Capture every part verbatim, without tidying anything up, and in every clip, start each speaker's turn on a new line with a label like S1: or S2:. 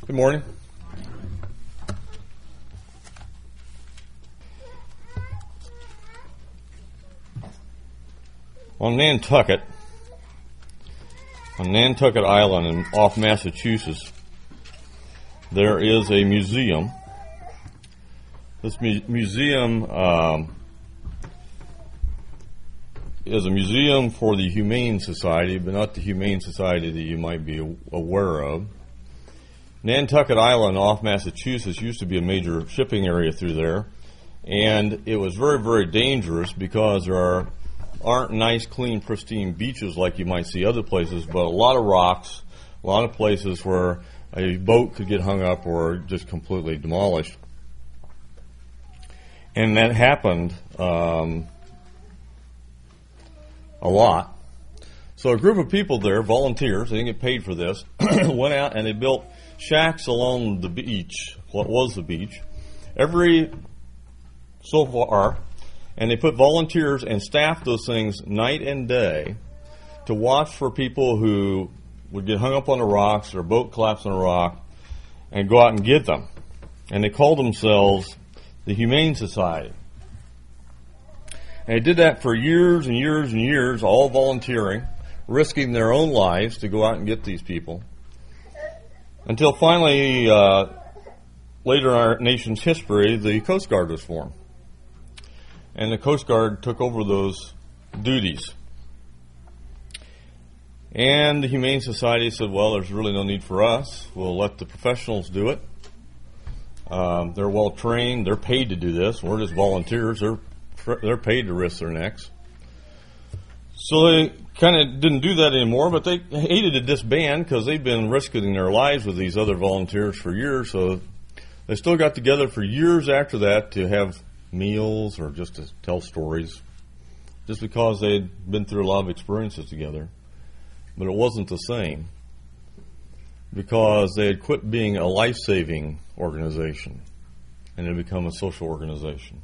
S1: Good morning. On Nantucket, on Nantucket Island in, off Massachusetts, there is a museum. This mu- museum um, is a museum for the Humane Society, but not the Humane Society that you might be aware of. Nantucket Island off Massachusetts used to be a major shipping area through there, and it was very, very dangerous because there are, aren't nice, clean, pristine beaches like you might see other places, but a lot of rocks, a lot of places where a boat could get hung up or just completely demolished. And that happened um, a lot. So a group of people there, volunteers, they didn't get paid for this, went out and they built shacks along the beach, what was the beach, every so far, and they put volunteers and staffed those things night and day to watch for people who would get hung up on the rocks or a boat collapse on a rock and go out and get them. And they called themselves the Humane Society. And they did that for years and years and years, all volunteering, risking their own lives to go out and get these people. Until finally, uh, later in our nation's history, the Coast Guard was formed. And the Coast Guard took over those duties. And the Humane Society said, well, there's really no need for us. We'll let the professionals do it. Um, they're well trained. They're paid to do this. We're just volunteers. They're, they're paid to risk their necks. So they kind of didn't do that anymore, but they hated to disband because they've been risking their lives with these other volunteers for years. So they still got together for years after that to have meals or just to tell stories, just because they'd been through a lot of experiences together. But it wasn't the same because they had quit being a life-saving organization and had become a social organization.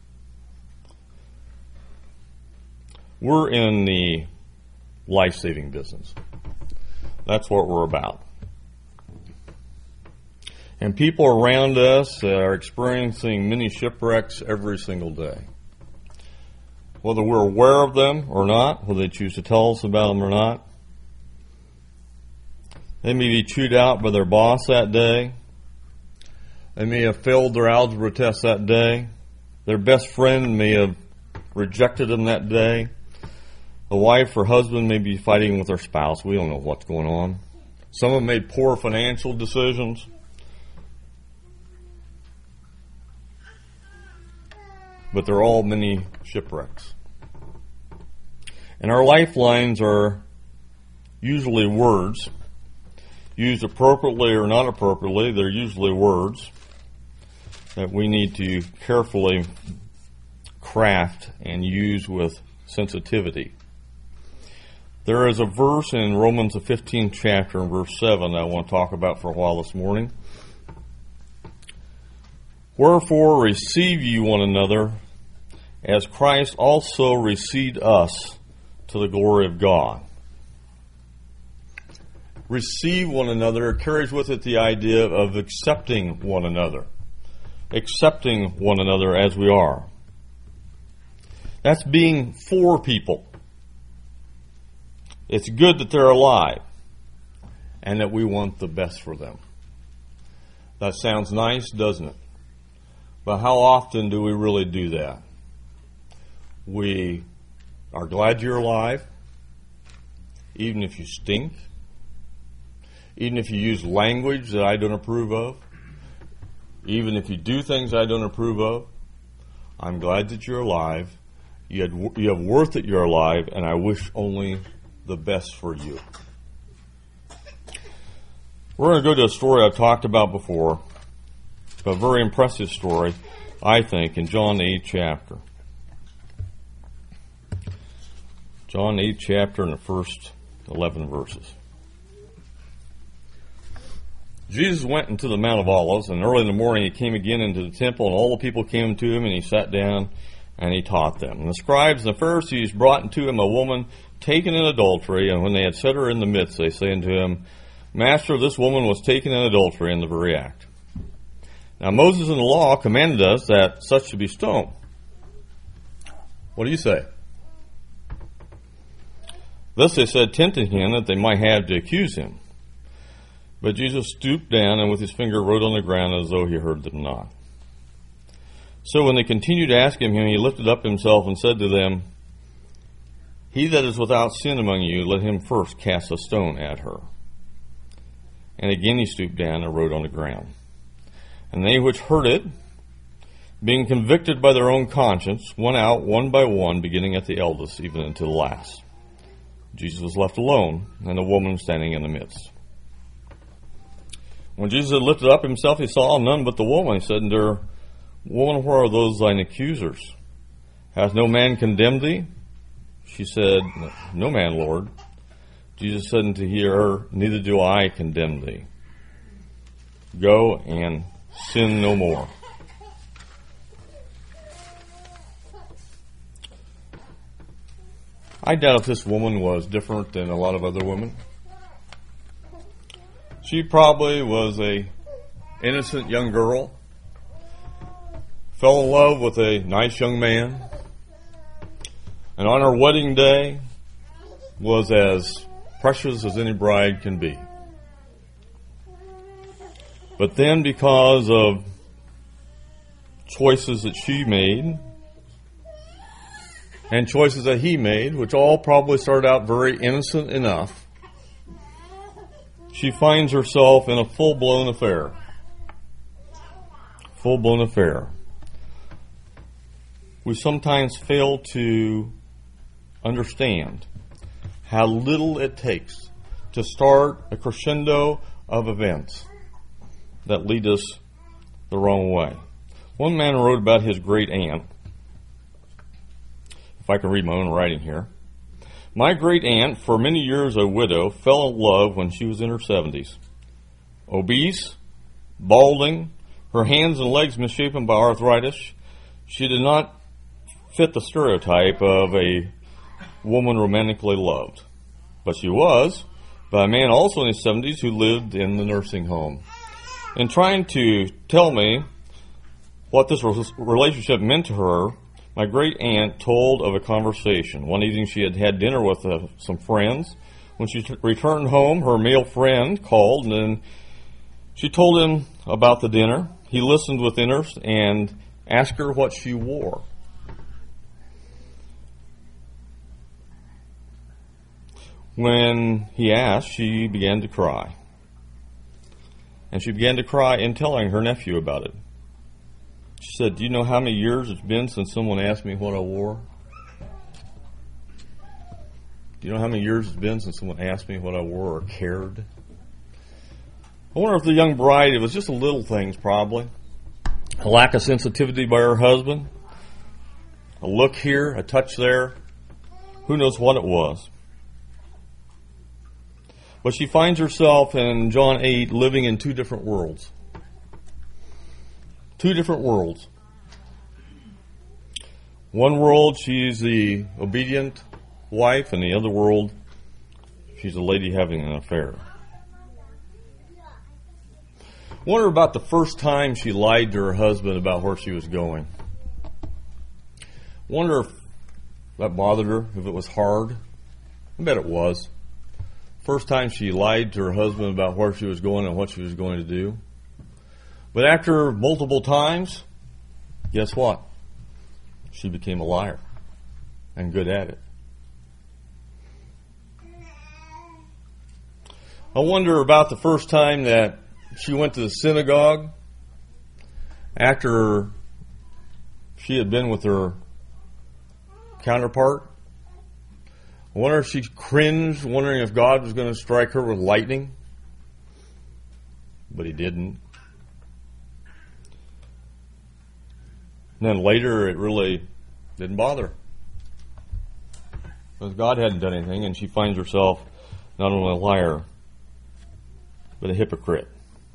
S1: We're in the life-saving business. That's what we're about. And people around us are experiencing many shipwrecks every single day. Whether we're aware of them or not, whether they choose to tell us about them or not, they may be chewed out by their boss that day. They may have failed their algebra test that day. Their best friend may have rejected them that day. The wife or husband may be fighting with their spouse. We don't know what's going on. Some have made poor financial decisions. But they're all many shipwrecks. And our lifelines are usually words. Used appropriately or not appropriately, they're usually words that we need to carefully craft and use with sensitivity. There is a verse in Romans, the fifteenth chapter, and verse seven that I want to talk about for a while this morning. Wherefore receive ye one another, as Christ also received us to the glory of God. Receive one another carries with it the idea of accepting one another. Accepting one another as we are. That's being for people. It's good that they're alive and that we want the best for them. That sounds nice, doesn't it? But how often do we really do that? We are glad you're alive, even if you stink, even if you use language that I don't approve of, even if you do things I don't approve of. I'm glad that you're alive. You, had, you have worth that you're alive, and I wish only the best for you. We're going to go to a story I've talked about before, a very impressive story, I think, in John the eighth chapter. John the eighth chapter and the first eleven verses. Jesus went into the Mount of Olives, and early in the morning he came again into the temple, and all the people came to him, and he sat down, and he taught them. And the scribes and the Pharisees brought unto him a woman taken in adultery, and when they had set her in the midst, they say unto him, Master, this woman was taken in adultery in the very act. Now Moses in the law commanded us that such should be stoned. What do you say? Thus they said, tempting him that they might have to accuse him. But Jesus stooped down and with his finger wrote on the ground as though he heard them not. So when they continued asking him, he lifted up himself and said to them, He that is without sin among you, let him first cast a stone at her. And again he stooped down and wrote on the ground. And they which heard it, being convicted by their own conscience, went out one by one, beginning at the eldest, even unto the last. Jesus was left alone, and the woman standing in the midst. When Jesus had lifted up himself, he saw none but the woman. He said unto her, Woman, where are those thine accusers? Hath no man condemned thee? She said, No man, Lord. Jesus said unto her, Neither do I condemn thee. Go and sin no more. I doubt if this woman was different than a lot of other women. She probably was a innocent young girl, fell in love with a nice young man, and on her wedding day was as precious as any bride can be. But then because of choices that she made, and choices that he made, which all probably started out very innocent enough, she finds herself in a full-blown affair. Full-blown affair. We sometimes fail to understand how little it takes to start a crescendo of events that lead us the wrong way. One man wrote about his great aunt. If I can read my own writing here. My great aunt, for many years a widow, fell in love when she was in her seventies. Obese, balding, her hands and legs misshapen by arthritis, she did not fit the stereotype of a woman romantically loved. But she was by a man also in his seventies who lived in the nursing home. In trying to tell me what this relationship meant to her, my great aunt told of a conversation. One evening she had had dinner with uh, some friends. When she t- returned home, her male friend called and then she told him about the dinner. He listened with interest and asked her what she wore. When he asked, she began to cry. And she began to cry in telling her nephew about it. She said, do you know how many years it's been since someone asked me what I wore? Do you know how many years it's been since someone asked me what I wore or cared? I wonder if the young bride, it was just a little things probably. A lack of sensitivity by her husband. A look here, a touch there. Who knows what it was. But she finds herself in John eight living in two different worlds. Two different worlds. One world, she's the obedient wife, and the other world, she's a lady having an affair. Wonder about the first time she lied to her husband about where she was going. Wonder if that bothered her, if it was hard. I bet it was. First time she lied to her husband about where she was going and what she was going to do. But after multiple times, guess what? She became a liar and good at it. I wonder about the first time that she went to the synagogue after she had been with her counterpart. I wonder if she cringed, wondering if God was going to strike her with lightning. But he didn't. And then later, it really didn't bother. Because God hadn't done anything, and she finds herself not only a liar, but a hypocrite.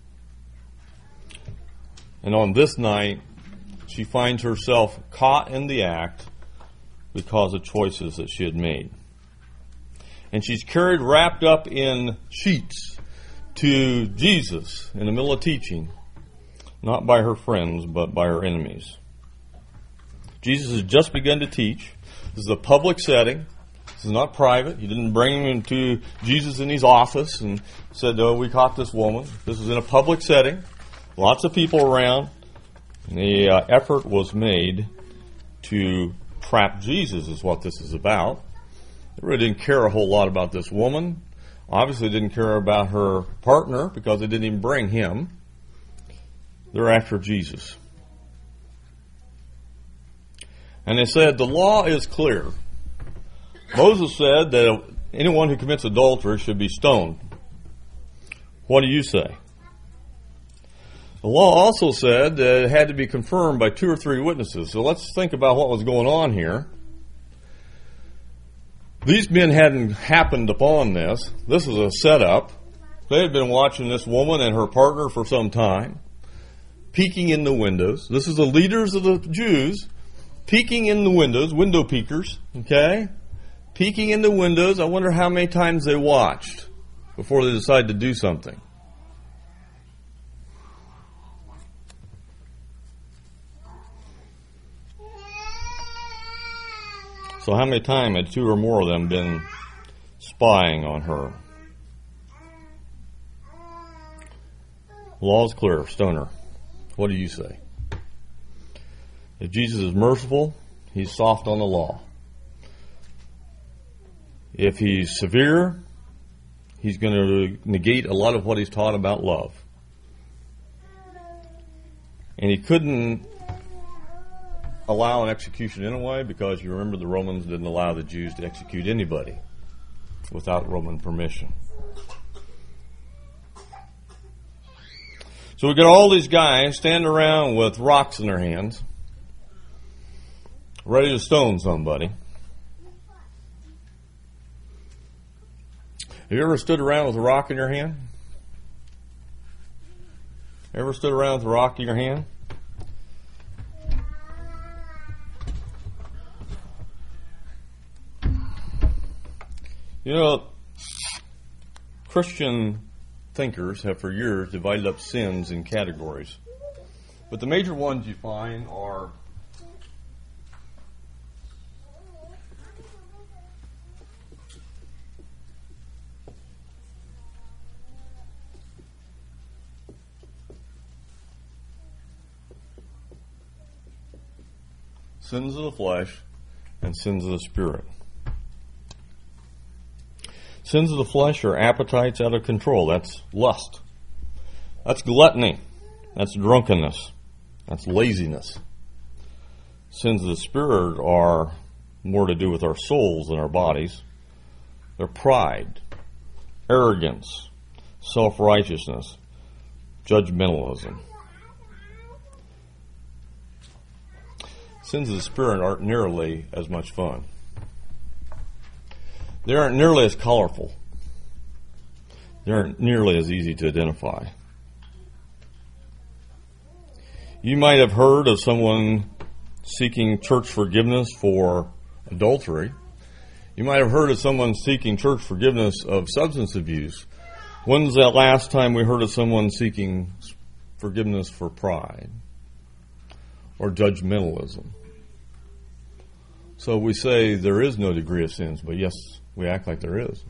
S1: And on this night, she finds herself caught in the act because of choices that she had made. And she's carried wrapped up in sheets to Jesus in the middle of teaching, not by her friends, but by her enemies. Jesus has just begun to teach. This is a public setting. This is not private. He didn't bring him into Jesus in his office and said, oh, we caught this woman. This is in a public setting. Lots of people around. And the uh, effort was made to trap Jesus is what this is about. They really didn't care a whole lot about this woman. Obviously didn't care about her partner because they didn't even bring him. They're after Jesus. And they said, the law is clear. Moses said that anyone who commits adultery should be stoned. What do you say? The law also said that it had to be confirmed by two or three witnesses. So let's think about what was going on here. These men hadn't happened upon this. This was a setup. They had been watching this woman and her partner for some time, peeking in the windows. This is the leaders of the Jews peeking in the windows, window peekers, okay? Peeking in the windows. I wonder how many times they watched before they decided to do something. So how many times had two or more of them been spying on her? The law is clear. Stone her. What do you say? If Jesus is merciful, he's soft on the law. If he's severe, he's going to negate a lot of what he's taught about love. And he couldn't allow an execution anyway because you remember the Romans didn't allow the Jews to execute anybody without Roman permission. So we got all these guys standing around with rocks in their hands, ready to stone somebody. Have you ever stood around with a rock in your hand? Ever stood around with a rock in your hand? You know, Christian thinkers have for years divided up sins in categories. But the major ones you find are sins of the flesh and sins of the spirit. Sins of the flesh are appetites out of control. That's lust. That's gluttony. That's drunkenness. That's laziness. Sins of the spirit are more to do with our souls than our bodies. They're pride, arrogance, self-righteousness, judgmentalism. Sins of the spirit aren't nearly as much fun. They aren't nearly as colorful. They aren't nearly as easy to identify. You might have heard of someone seeking church forgiveness for adultery. You might have heard of someone seeking church forgiveness of substance abuse. When's that last time we heard of someone seeking forgiveness for pride or judgmentalism? So we say there is no degree of sins, but yes, we act like there is.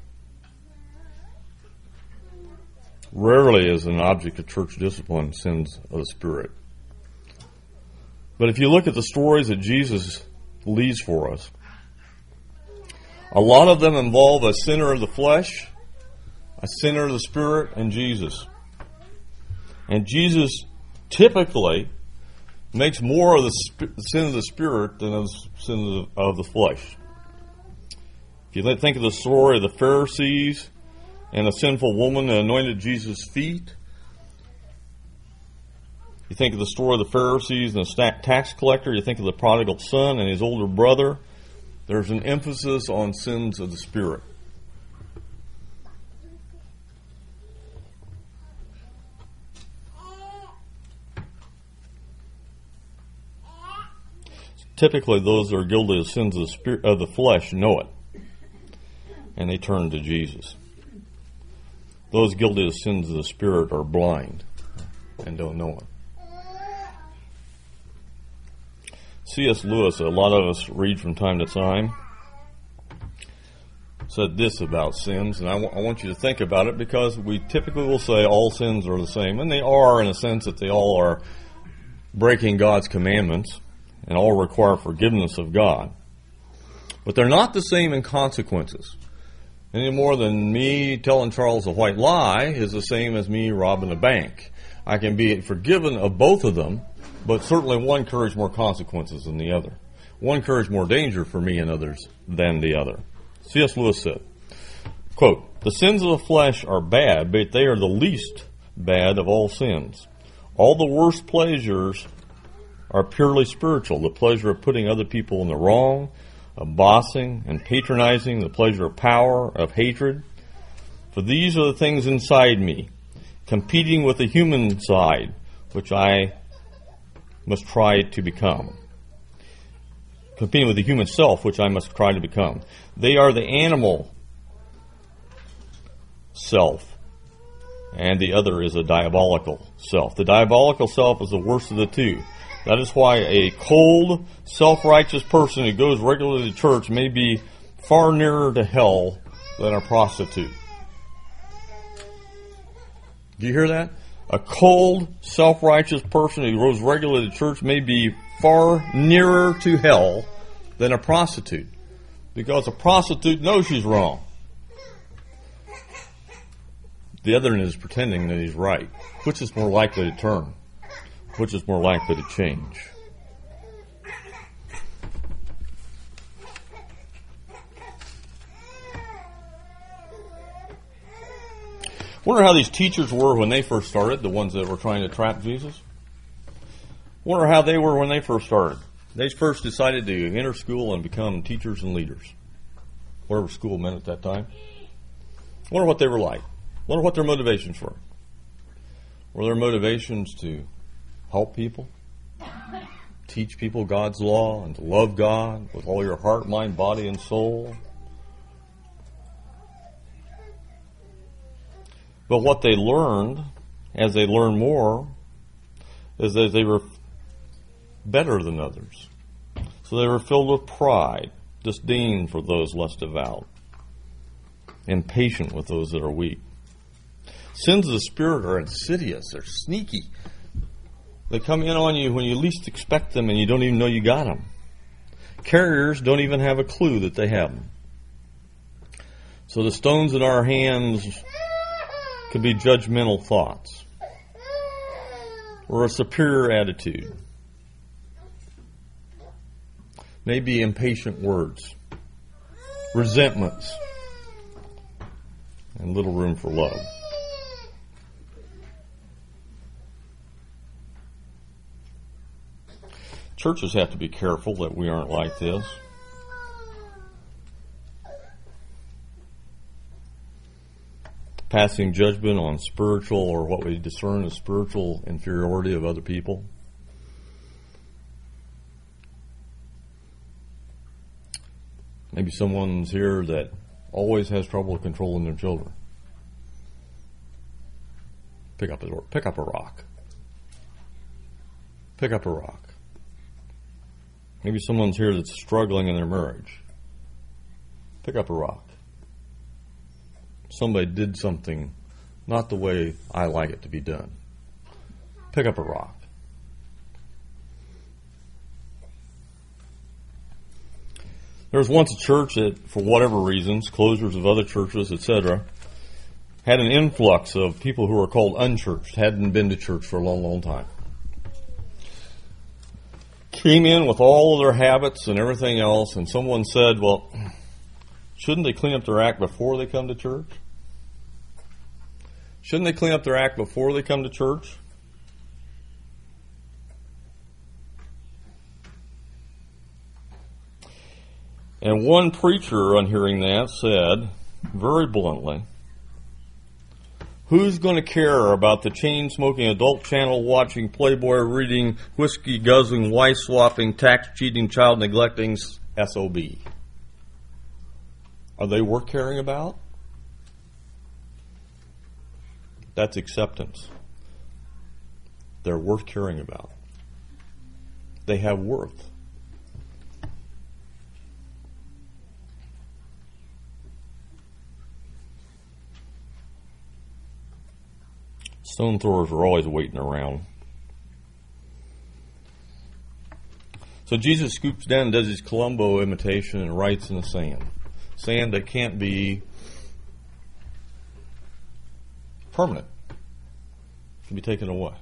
S1: Rarely is an object of church discipline sins of the spirit. But if you look at the stories that Jesus leaves for us, a lot of them involve a sinner of the flesh, a sinner of the spirit, and Jesus. And Jesus typically makes more of the sp- sin of the spirit than of the sin of the, of the flesh. If you think of the story of the Pharisees and the sinful woman that anointed Jesus' feet, you think of the story of the Pharisees and the tax collector, you think of the prodigal son and his older brother, there's an emphasis on sins of the spirit. Typically, those that are guilty of sins of the spirit, of the flesh know it, and they turn to Jesus. those guilty of sins of the Spirit are blind and don't know it. C S Lewis, a lot of us read from time to time, said this about sins, and I, w- I want you to think about it, because we typically will say all sins are the same, and they are in a sense that they all are breaking God's commandments and all require forgiveness of God. But they're not the same in consequences. Any more than me telling Charles a white lie is the same as me robbing a bank. I can be forgiven of both of them, but certainly one carries more consequences than the other. One carries more danger for me and others than the other. C S Lewis said, quote, "The sins of the flesh are bad, but they are the least bad of all sins. All the worst pleasures are purely spiritual. The pleasure of putting other people in the wrong, of bossing and patronizing, the pleasure of power, of hatred. For these are the things inside me, competing with the human side, which I must try to become. Competing with the human self, which I must try to become. They are the animal self, and the other is a diabolical self. The diabolical self is the worst of the two. That is why a cold, self-righteous person who goes regularly to church may be far nearer to hell than a prostitute." Do you hear that? A cold, self-righteous person who goes regularly to church may be far nearer to hell than a prostitute, because a prostitute knows she's wrong. The other is pretending that he's right. Which is more likely to turn? Which is more likely to change? Wonder how these teachers were when they first started, the ones that were trying to trap Jesus. Wonder how they were when they first started. They first decided to enter school and become teachers and leaders. Whatever school meant at that time. Wonder what they were like. Wonder what their motivations were. Were their motivations to help people, teach people God's law, and to love God with all your heart, mind, body, and soul? But what they learned, as they learned more, is that they were better than others. So they were filled with pride, disdain for those less devout, impatient with those that are weak. Sins of the Spirit are insidious. They're sneaky. They come in on you when you least expect them and you don't even know you got them. Carriers don't even have a clue that they have them. So the stones in our hands could be judgmental thoughts or a superior attitude. Maybe impatient words, resentments, and little room for love. Churches have to be careful that we aren't like this. Passing judgment on spiritual, or what we discern as spiritual inferiority of other people. Maybe someone's here that always has trouble controlling their children. Pick up a pick up a rock. Pick up a rock. Maybe someone's here that's struggling in their marriage. Pick up a rock. Somebody did something not the way I like it to be done. Pick up a rock. There was once a church that, for whatever reasons, closures of other churches, et cetera, had an influx of people who were called unchurched, hadn't been to church for a long, long time. Came in with all of their habits and everything else, and someone said, well, shouldn't they clean up their act before they come to church? Shouldn't they clean up their act before they come to church? And one preacher, on hearing that, said, very bluntly, who's going to care about the chain-smoking, adult channel watching, Playboy reading, whiskey guzzling, wife swapping, tax cheating, child neglecting S O B? Are they worth caring about? That's acceptance. They're worth caring about. They have worth. Stone throwers are always waiting around. So Jesus scoops down and does his Columbo imitation and writes in the sand. Sand that can't be permanent. It can be taken away.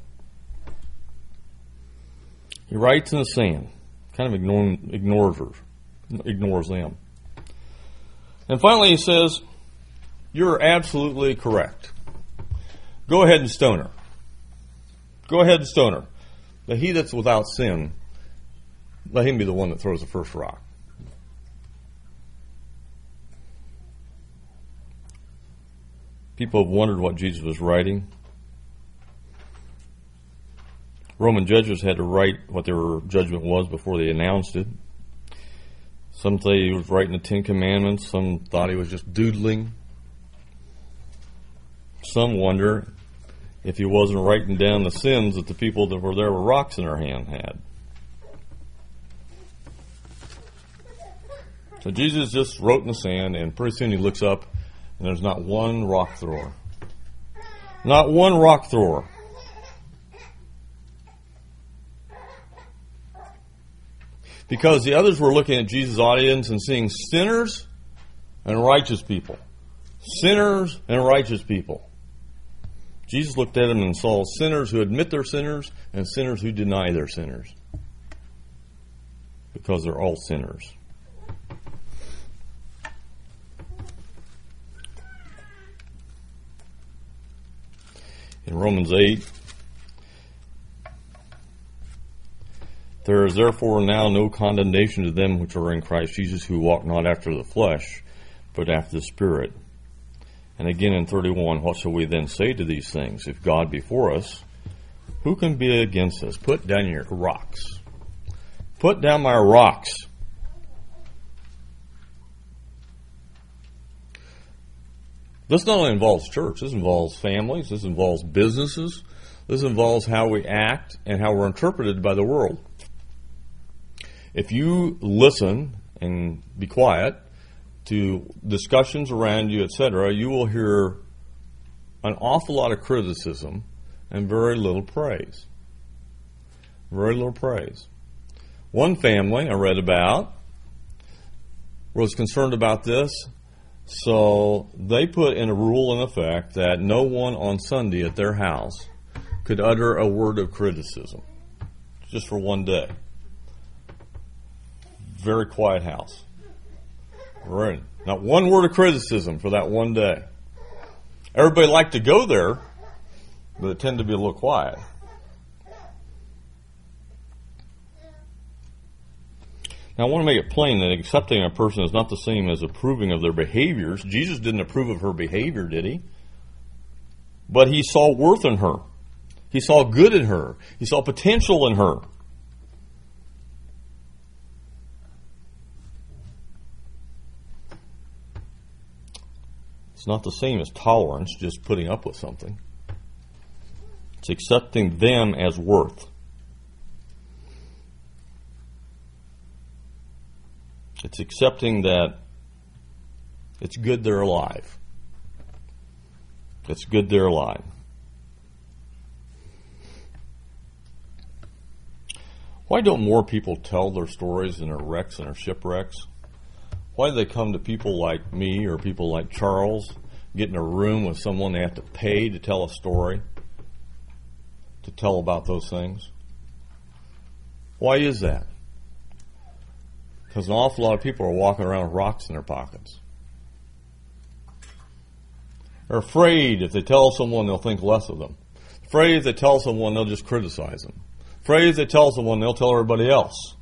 S1: He writes in the sand, kind of ignoring, ignores her, ignores them. And finally he says, "You're absolutely correct. Go ahead and stone her. Go ahead and stone her. But he that's without sin, let him be the one that throws the first rock." People have wondered what Jesus was writing. Roman judges had to write what their judgment was before they announced it. Some say he was writing the Ten Commandments. Some thought he was just doodling. Some wonder if he wasn't writing down the sins that the people that were there with rocks in their hand had. So Jesus just wrote in the sand, and pretty soon he looks up, and there's not one rock thrower. Not one rock thrower. Because the others were looking at Jesus' audience and seeing sinners and righteous people. Sinners and righteous people. Jesus looked at them and saw sinners who admit they're sinners and sinners who deny they're sinners. Because they're all sinners. In Romans eight, there is therefore now no condemnation to them which are in Christ Jesus, who walk not after the flesh, but after the Spirit. And again in thirty-one, what shall we then say to these things? If God be for us, who can be against us? Put down your rocks. Put down my rocks. This not only involves church, this involves families, this involves businesses, this involves how we act and how we're interpreted by the world. If you listen and be quiet to discussions around you, et cetera, you will hear an awful lot of criticism and very little praise. Very little praise. One family I read about was concerned about this, so they put in a rule in effect that no one on Sunday at their house could utter a word of criticism, just for one day. Very quiet house. Right. Not one word of criticism for that one day. Everybody liked to go there, but it tended to be a little quiet. Now, I want to make it plain that accepting a person is not the same as approving of their behaviors. Jesus didn't approve of her behavior, did he? But he saw worth in her. He saw good in her. He saw potential in her. It's not the same as tolerance, just putting up with something. It's accepting them as worth. It's accepting that it's good they're alive. It's good they're alive. Why don't more people tell their stories and their wrecks and their shipwrecks? Why do they come to people like me or people like Charles, get in a room with someone they have to pay to tell a story, to tell about those things? Why is that? Because an awful lot of people are walking around with rocks in their pockets. They're afraid if they tell someone they'll think less of them. Afraid if they tell someone they'll just criticize them. Afraid if they tell someone they'll tell everybody else.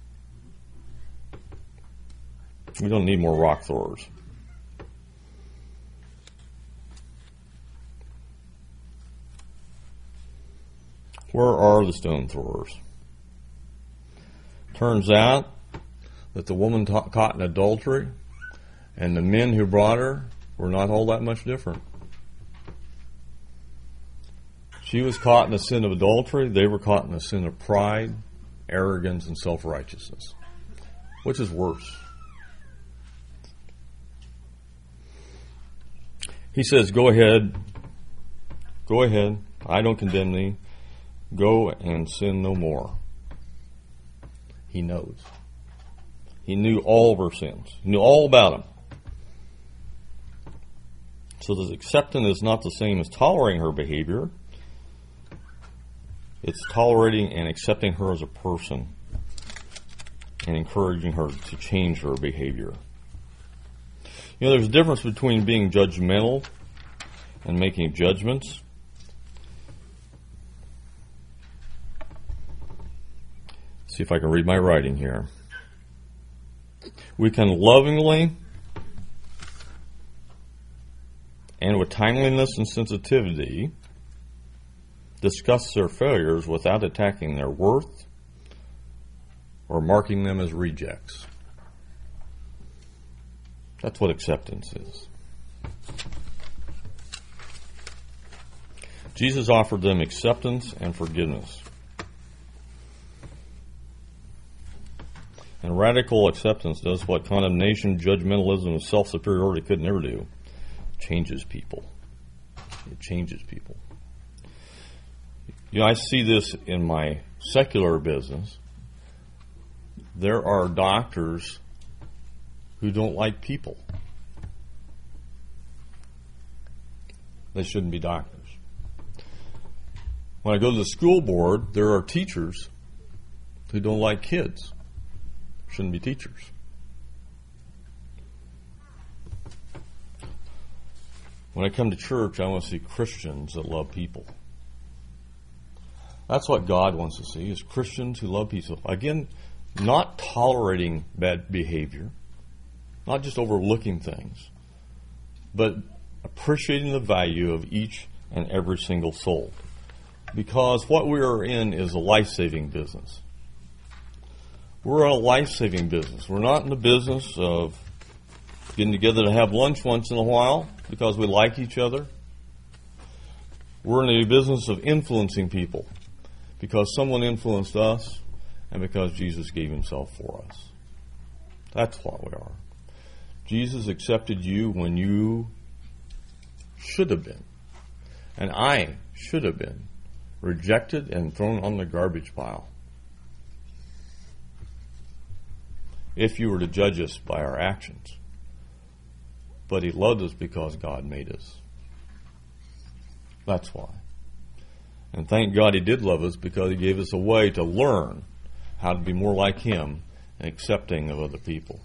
S1: We don't need more rock throwers. Where are the stone throwers? Turns out that the woman ta- caught in adultery and the men who brought her were not all that much different. She was caught in the sin of adultery. They were caught in the sin of pride, arrogance, and self-righteousness. Which is worse? He says, go ahead. Go ahead. I don't condemn thee. Go and sin no more. He knows. He knew all of her sins. He knew all about them. So this acceptance is not the same as tolerating her behavior. It's tolerating and accepting her as a person and encouraging her to change her behavior. You know, there's a difference between being judgmental and making judgments. See if I can read my writing here. We can lovingly and with timeliness and sensitivity discuss their failures without attacking their worth or marking them as rejects. That's what acceptance is. Jesus offered them acceptance and forgiveness. And radical acceptance does what condemnation, judgmentalism, and self-superiority could never do. It changes people. It changes people. You know, I see this in my secular business. There are doctors who don't like people. They shouldn't be doctors. When I go to the school board, there are teachers who don't like kids. Shouldn't be teachers. When I come to church, I want to see Christians that love people. That's what God wants to see, is Christians who love people. Again, not tolerating bad behavior, not just overlooking things, but appreciating the value of each and every single soul. Because what we are in is a life-saving business. We're in a life-saving business. We're not in the business of getting together to have lunch once in a while because we like each other. We're in the business of influencing people because someone influenced us and because Jesus gave himself for us. That's what we are. Jesus accepted you when you should have been, and I should have been, rejected and thrown on the garbage pile. If you were to judge us by our actions. But he loved us because God made us. That's why. And thank God he did love us because he gave us a way to learn how to be more like him and accepting of other people.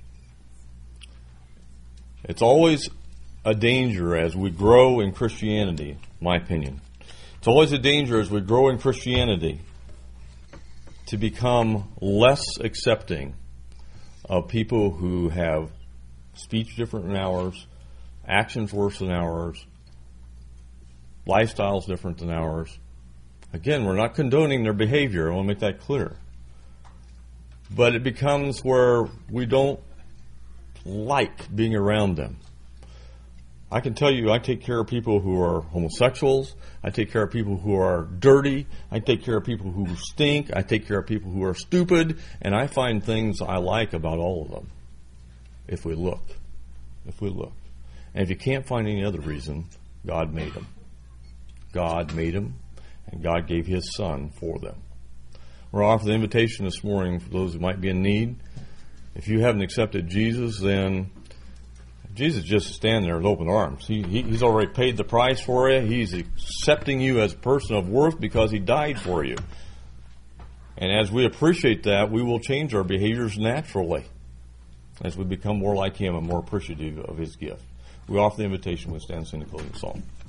S1: It's always a danger as we grow in Christianity, my opinion. It's always a danger as we grow in Christianity to become less accepting of people who have speech different than ours, actions worse than ours, lifestyles different than ours. Again, we're not condoning their behavior. I want to make that clear. But it becomes where we don't like being around them. I can tell you, I take care of people who are homosexuals. I take care of people who are dirty. I take care of people who stink. I take care of people who are stupid. And I find things I like about all of them. If we look. If we look. And if you can't find any other reason, God made them. God made them. And God gave his Son for them. We're offering the invitation this morning for those who might be in need. If you haven't accepted Jesus, then Jesus just standing there with open arms. He, he, he's already paid the price for you. He's accepting you as a person of worth because he died for you. And as we appreciate that, we will change our behaviors naturally as we become more like him and more appreciative of his gift. We offer the invitation. We stand and sing the closing song.